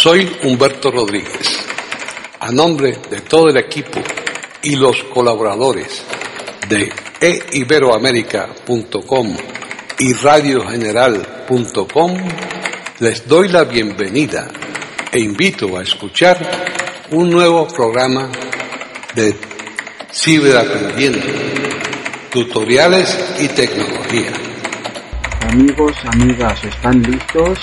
Soy Humberto Rodríguez. A nombre de todo el equipo y los colaboradores de eiberoamerica.com y radiogeneral.com, les doy la bienvenida e invito a escuchar un nuevo programa de Ciberaprendiendo, tutoriales y tecnología. Amigos, amigas, ¿están listos?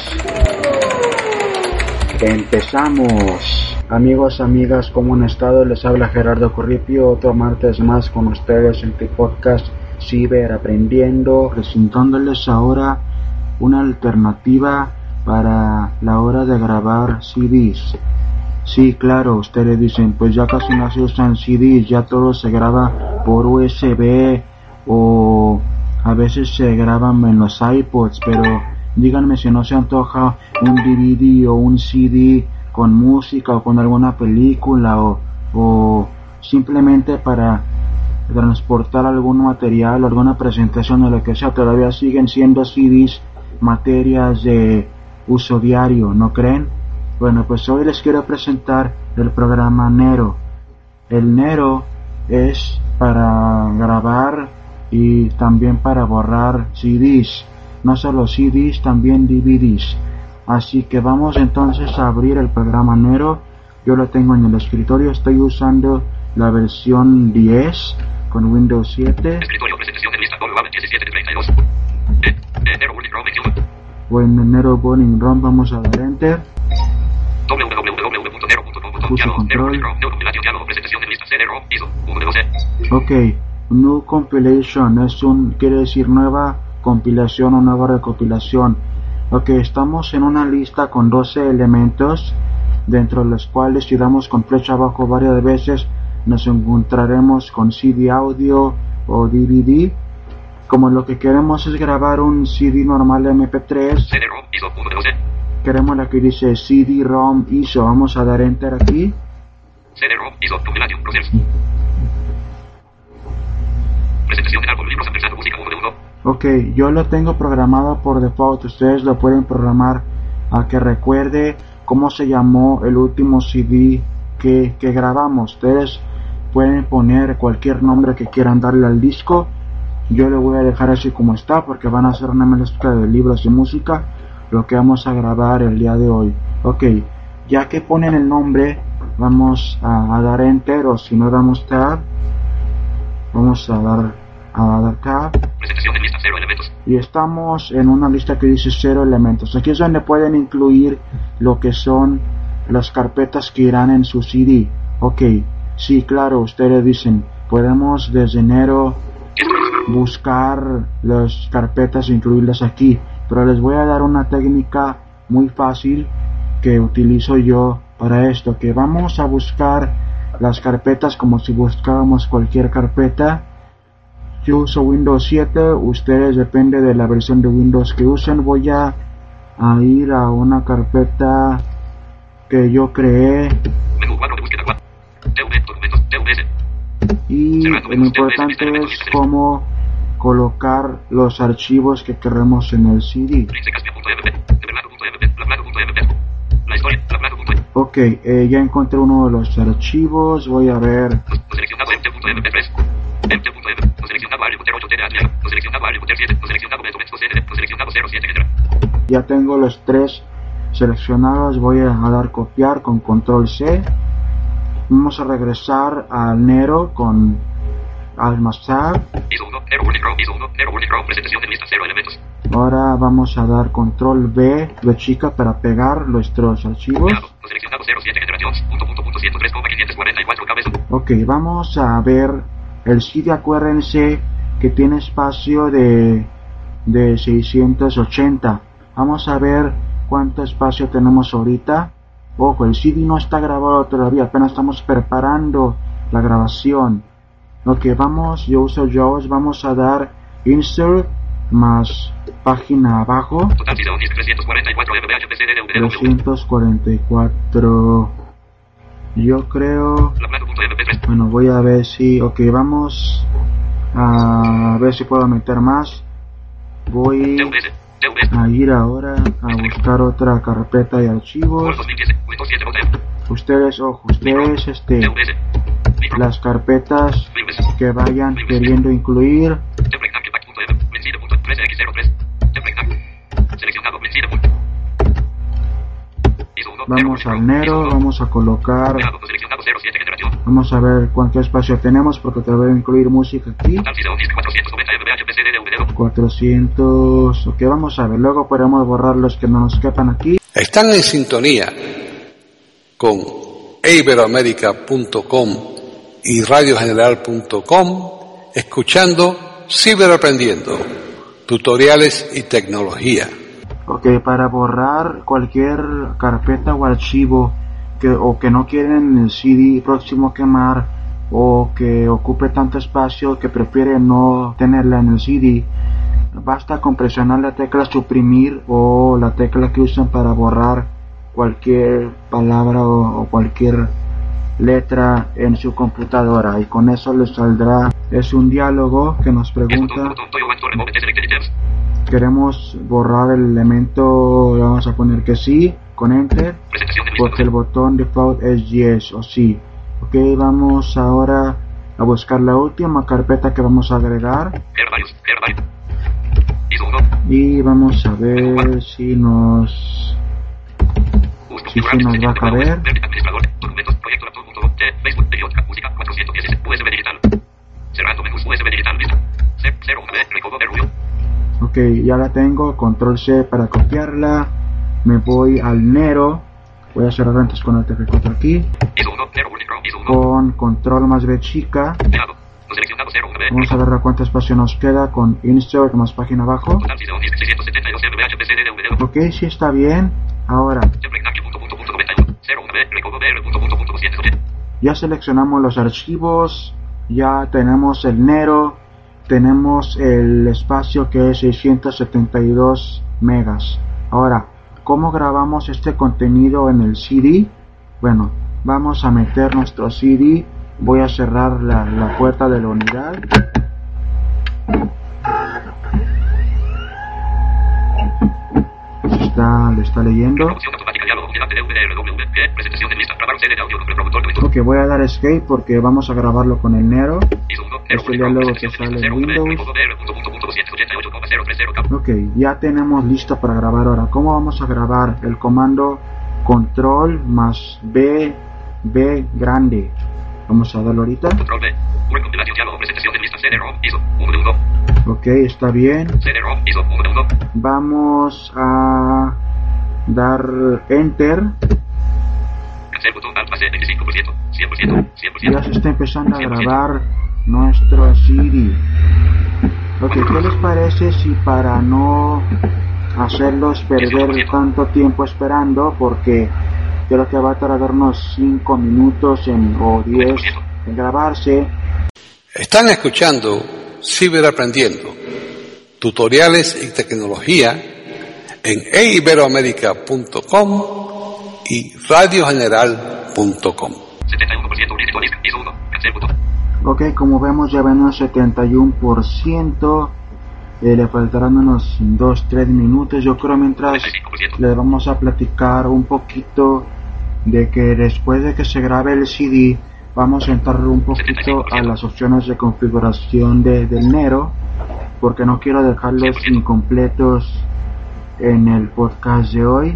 Empezamos. Amigos, amigas, ¿cómo han estado? Les habla Gerardo Corripio, otro martes más con ustedes en tu podcast Ciberaprendiendo, presentándoles ahora una alternativa para la hora de grabar CDs. Sí, claro, ustedes dicen, pues ya casi no se usan CDs, ya todo se graba por USB o a veces se graban en los iPods, pero díganme si no se antoja un DVD o un CD con música o con alguna película o simplemente para transportar algún material o alguna presentación o lo que sea. Todavía siguen siendo CDs materias de uso diario, ¿no creen? Bueno, pues hoy les quiero presentar el programa Nero. El Nero es para grabar y también para borrar CDs. No solo CDs, también DVDs. Así que vamos entonces a abrir el programa Nero. Yo lo tengo en el escritorio, estoy usando la versión 10 con Windows 7. Escritorio, presentación de lista, WAV 1732. Nero Burning ROM 21. Bueno, Nero Burning ROM, vamos a dar Enter. www.nero.com. Nero Burning ROM, diálogo, presentación de lista, Nero, ISO, 1 Ok, New Compilation quiere decir nueva compilación o nueva recopilación. Ok, estamos en una lista con 12 elementos, dentro de los cuales si damos con flecha abajo varias veces nos encontraremos con CD audio o DVD. Como lo que queremos es grabar un CD normal MP3, CD-ROM, ISO, 1 queremos la que dice CD-ROM ISO, vamos a dar Enter aquí. CD-ROM, ISO, Compilation, Process. Presentación de álbum, libros, ampersand, música, 1 de 1. Ok, yo lo tengo programado por default, ustedes lo pueden programar a que recuerde cómo se llamó el último CD que grabamos. Ustedes pueden poner cualquier nombre que quieran darle al disco. Yo lo voy a dejar así como está porque van a ser una mezcla de libros y música lo que vamos a grabar el día de hoy. Ok, ya que ponen el nombre vamos a dar Enter, o si no damos Tab, vamos a dar Tab. Presentación de lista, 0 elementos. Y estamos en una lista que dice 0 elementos. Aquí es donde pueden incluir lo que son las carpetas que irán en su CD. Ok, sí, claro, ustedes dicen, podemos desde Nero buscar las carpetas e incluirlas aquí, pero les voy a dar una técnica muy fácil que utilizo yo para esto, que vamos a buscar las carpetas como si buscáramos cualquier carpeta. Yo uso Windows 7, ustedes depende de la versión de Windows que usen. Voy a ir a una carpeta que yo creé. Menú 4 de búsqueda 4. Documentos, TVS. Y lo importante es cómo colocar los archivos que queremos en el CD. Ok, ya encontré uno de los archivos, voy a ver. Ya tengo los 3 seleccionados, voy a dar copiar con control C. Vamos a regresar al Nero con Alt+Tab. Ahora vamos a dar control B de chica para pegar nuestros archivos. Ok, vamos a ver el CD. Acuérdense que tiene espacio de 680. Vamos a ver cuánto espacio tenemos ahorita. Ojo, el CD no está grabado todavía, apenas estamos preparando la grabación. Ok, yo uso JAWS, vamos a dar Insert más página abajo. 344. Yo creo. Bueno, voy a ver si. Ok, vamos a ver si puedo meter más. Voy a ir ahora a buscar otra carpeta de archivos. Ustedes, ojo, las carpetas que vayan queriendo incluir. Vamos al Nero, vamos a colocar, vamos a ver cuánto espacio tenemos porque te voy a incluir música aquí. 400, ok, vamos a ver, luego podemos borrar los que no nos quepan aquí. Están en sintonía con iberoamerica.com y radiogeneral.com escuchando Ciberaprendiendo, tutoriales y tecnología. Ok, para borrar cualquier carpeta o archivo que no quieren el CD próximo quemar o que ocupe tanto espacio que prefieren no tenerla en el CD, basta con presionar la tecla suprimir o la tecla que usan para borrar cualquier palabra o cualquier letra en su computadora y con eso les saldrá. Es un diálogo que nos pregunta: queremos borrar el elemento, le vamos a poner que sí, con enter, porque el botón default es yes o sí. Ok, vamos ahora a buscar la última carpeta que vamos a agregar y vamos a ver si nos va a caber. Ok, ya la tengo, control C para copiarla, me voy al Nero, voy a cerrar antes con el TF4 aquí, con control más B chica, vamos a ver a cuánto espacio nos queda con insert más página abajo. Ok, sí está bien. Ahora ya seleccionamos los archivos, ya tenemos el Nero, tenemos el espacio que es 672 megas. Ahora, ¿cómo grabamos este contenido en el CD? Bueno, vamos a meter nuestro CD, voy a cerrar la puerta de la unidad. Lo está leyendo. Ok, voy a dar escape porque vamos a grabarlo con el Nero. Este diálogo que sale en Windows. Ok, ya tenemos listo para grabar ahora. ¿Cómo vamos a grabar? El comando control más B grande. Vamos a darlo ahorita. Ok, está bien. Vamos a dar enter. Ya se está empezando a grabar nuestro CD. Ok, ¿qué les parece si para no hacerlos perder tanto tiempo esperando, porque creo que va a tardar unos 5 minutos o 10 en grabarse? Están escuchando Ciberaprendiendo, tutoriales y tecnología en iberoamerica.com y radiogeneral.com. Ok, como vemos ya venimos 71%, le faltarán unos 2-3 minutos, yo creo, mientras les vamos a platicar un poquito de que después de que se grabe el CD, vamos a entrar un poquito a las opciones de configuración del Nero, porque no quiero dejarlos incompletos en el podcast de hoy.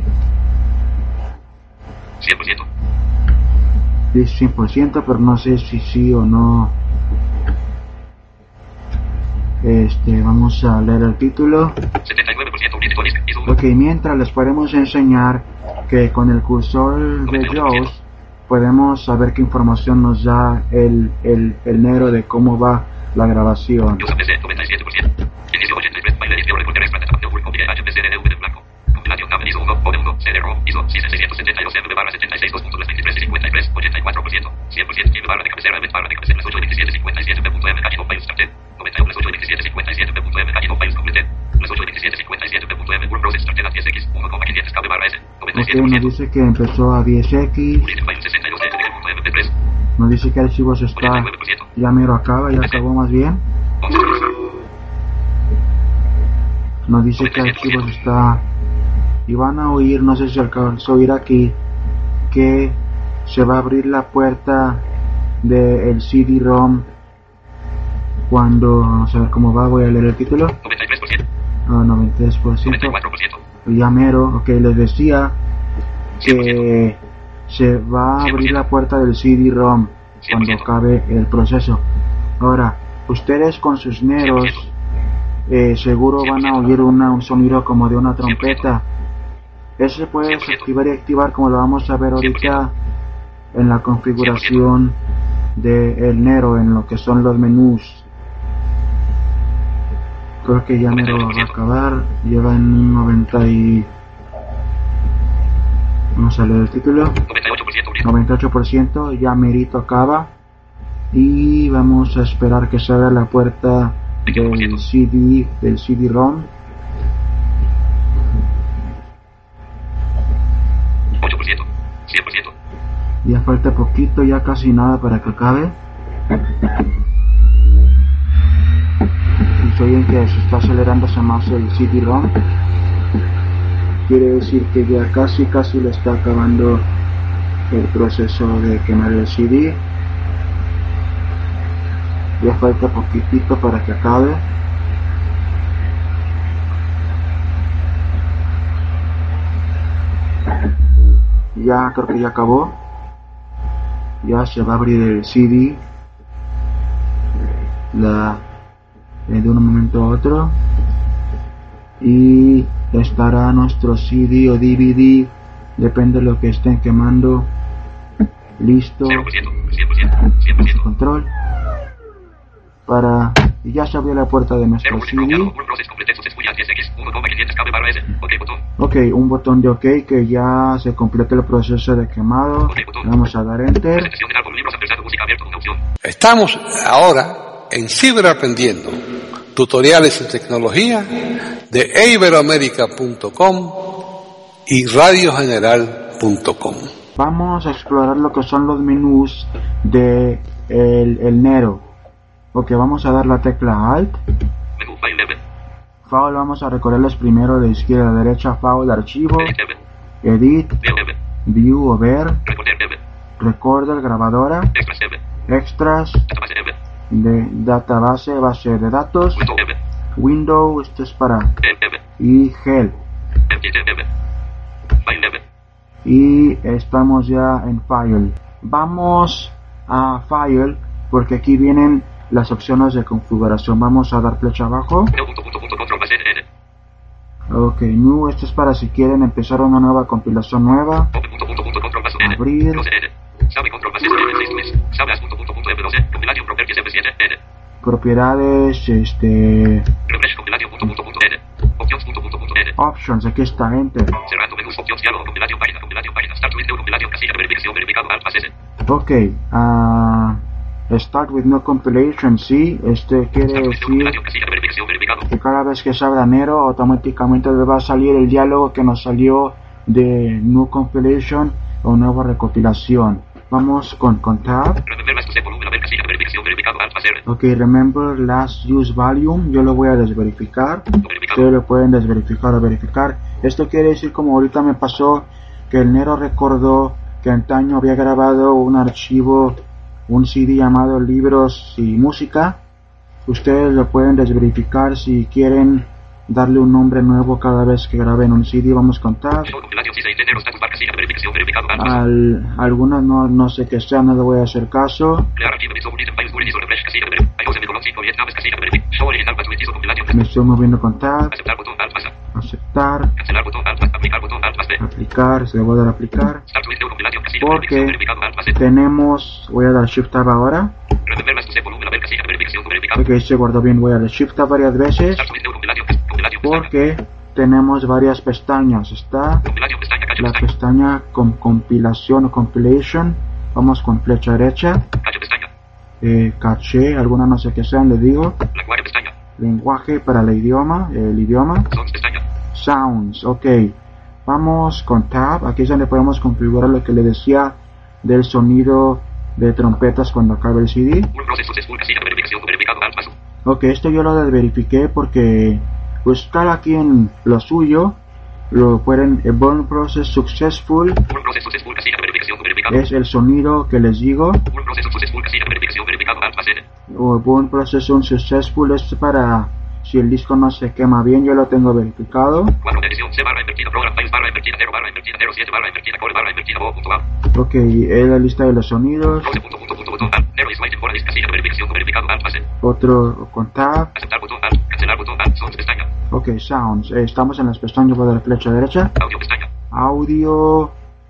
100%, pero no sé si sí o no. Vamos a leer el título. Ok, mientras les podemos enseñar que con el cursor de JAWS podemos saber qué información nos da el Nero de cómo va la grabación. Ok, nos dice que empezó a 10x. Nos dice que archivos está ya mero acaba, ya acabó más bien. Nos dice que archivos está, y van a oír, no sé si alcanzó a oír aquí, que se va a abrir la puerta del CD-ROM cuando, vamos a ver cómo va, voy a leer el título. 93%. 93%. 94%. Ya mero, ok, les decía que se va a abrir la puerta del CD-ROM cuando acabe el proceso. Ahora, ustedes con sus neros seguro van a oír un sonido como de una trompeta. Eso se puede desactivar y activar como lo vamos a ver ahorita en la configuración del Nero, en lo que son los menús. Creo que ya Nero va a acabar, lleva en un 90 y... Vamos a leer el título. 98%, ya merito acaba. Y vamos a esperar que se abra la puerta del CD-ROM. 8%, 100%. Ya falta poquito, ya casi nada para que acabe. Y si oyen que se está acelerándose más el CD-ROM, quiere decir que ya casi le está acabando el proceso de quemar el CD. Ya falta poquitito para que acabe. Ya creo que ya acabó. Ya se va a abrir el CD de un momento a otro, y estará nuestro CD o DVD, depende de lo que estén quemando, listo 0%, 100%, con su control para... y ya se abrió la puerta de nuestro CD. Ok, un botón de OK que ya se complete el proceso de quemado. Vamos a dar Enter. Estamos ahora en Ciberaprendiendo, tutoriales en tecnología de iberoamerica.com y radiogeneral.com. Vamos a explorar lo que son los menús de el Nero. Ok, vamos a dar la tecla Alt. File, vamos a recorrerlos primero de izquierda a derecha. File, archivo, Edit, View o ver, Recorder, grabadora, Extras, de database, base de datos, Window, esto es para, y Help. Y estamos ya en File. Vamos a File porque aquí vienen las opciones de configuración. Vamos a dar flecha abajo. Ok, New, esto es para si quieren empezar una nueva compilación nueva. Abrir. Propiedades, Options, aquí está, Enter. Ok, Start with no compilation, sí, quiere decir que cada vez que se abra Nero automáticamente le va a salir el diálogo que nos salió de no compilation o nueva recopilación. Vamos con Tab. Ok, remember last use volume, yo lo voy a desverificar. Ustedes lo pueden desverificar o verificar. Esto quiere decir, como ahorita me pasó, que el Nero recordó que antaño había grabado un archivo, un CD llamado Libros y Música. Ustedes lo pueden desverificar si quieren darle un nombre nuevo cada vez que graben un CD. Vamos con Tab. Algunos no sé qué sea, no le voy a hacer caso. Me estoy moviendo con Tab. Aceptar. Aplicar, se le voy a dar a aplicar. Porque tenemos, voy a dar Shift Tab ahora. Ok, se guardó bien, voy a dar Shift Tab varias veces. Porque tenemos varias pestañas. Está la pestaña con compilación o compilation. Vamos con flecha derecha. Caché, alguna no sé qué sean, le digo. Lenguaje para el idioma. Sounds, ok. Vamos con Tab. Aquí es donde podemos configurar lo que le decía del sonido de trompetas cuando acabe el CD. Ok, esto yo lo verifiqué porque pues cada quien lo suyo. Lo pueden, Burn Process Successful Burn process successful, casilla de verificación verificado. es el sonido que les digo. Burn process successful, casilla de verificación verificado. Alt más N. O Burn Process Unsuccessful es para si el disco no se quema bien. Yo lo tengo verificado. 4 de edición C barra invertida program files barra invertida 0 barra invertida 07 barra invertida core barra invertida o.a. Ok, es la lista de los sonidos. 12 botón alt. Nero is waiting for a list, casilla de verificación verificado. Alt más N. Otro con tab. Aceptar botón alt. Cancelar botón alt. Sounds pestaña. Ok, sounds. Estamos en las pestañas de la flecha derecha. Audio pestaña. Audio.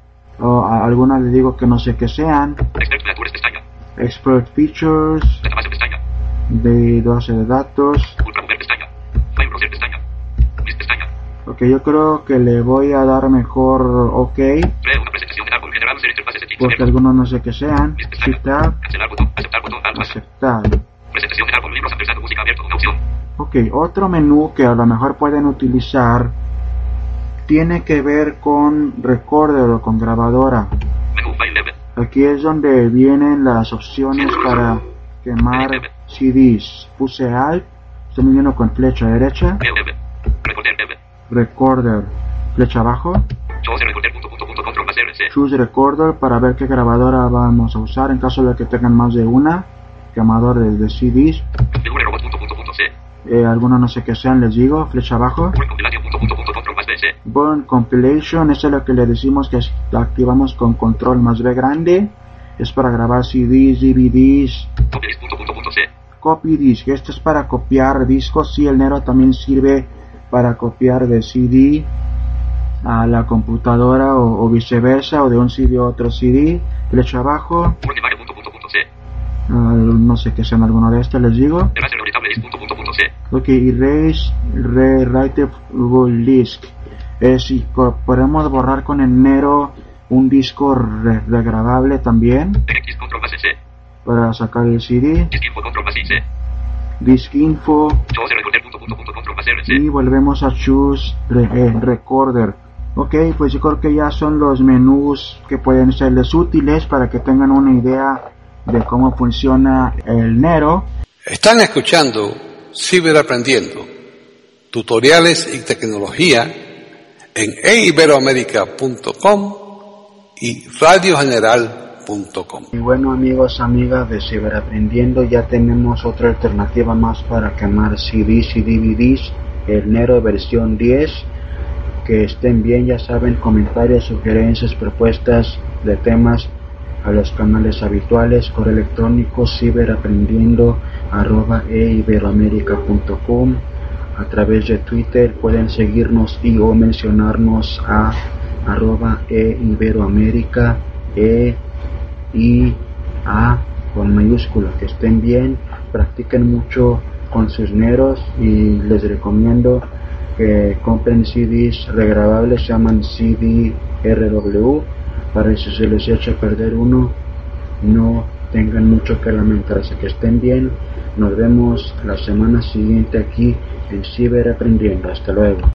A algunas les digo que no sé qué sean. Expert features pestaña. Expert Features. Database pestaña. De base de datos. Ultramover pestaña. File browser pestaña. List pestaña. Ok, yo creo que le voy a dar mejor OK. Cree una presentación de árbol general. Ser interfaces de tipos. Porque algunos no sé qué sean. List Shift pestaña. tab. Cancelar botón. Aceptar botón alt más. Aceptar. Presentación de árbol. Libros ampersand música abierto. Una opción. Ok, otro menú que a lo mejor pueden utilizar tiene que ver con recorder o con grabadora. Menú file level. Aquí es donde vienen las opciones para quemar CDs. Puse Alt, estoy moviendo con flecha derecha, level. Recorder level. recorder, flecha abajo, Choose recorder punto control más R C. choose recorder para ver qué grabadora vamos a usar en caso de que tengan más de una, quemador de CDs. Configure robot punto C. Algunos no sé qué sean, les digo, flecha abajo. Burn compilation punto control más B C. Burn Compilation, eso es lo que le decimos que activamos con control más B grande. Es para grabar CDs, DVDs. Copy list punto C. Copy disk, esto es para copiar discos. Sí, el Nero también sirve para copiar de CD a la computadora o viceversa, o de un CD a otro CD. Flecha abajo. Burn device punto C. No sé qué sean alguno de estos, les digo. Erase reorganizable list punto C. Ok, erase rewritable disk. Si podemos borrar con el Nero un disco regrabable también X control más C. para sacar el CD. Disk info control más C. Disk info. Choose recorder punto control más R C. Y volvemos a choose recorder. Ok, pues yo creo que ya son los menús que pueden serles útiles para que tengan una idea de cómo funciona el Nero. Están escuchando Ciberaprendiendo, tutoriales y tecnología en eiberoamerica.com y radiogeneral.com. Y bueno, amigos, amigas de Ciberaprendiendo, ya tenemos otra alternativa más para quemar CDs y DVDs, el Nero versión 10. Que estén bien, ya saben, comentarios, sugerencias, propuestas de temas a los canales habituales, correo electrónico ciberaprendiendo@eiberoamerica.com. A través de Twitter pueden seguirnos y o mencionarnos a @eiberoamerica, EIA con mayúscula. Que estén bien, practiquen mucho con sus Neros y les recomiendo que compren CDs regrabables, se llaman CD-RW, para que si se les echa a perder uno no tengan mucho que lamentarse. Que estén bien, nos vemos la semana siguiente aquí en Ciberaprendiendo. Hasta luego.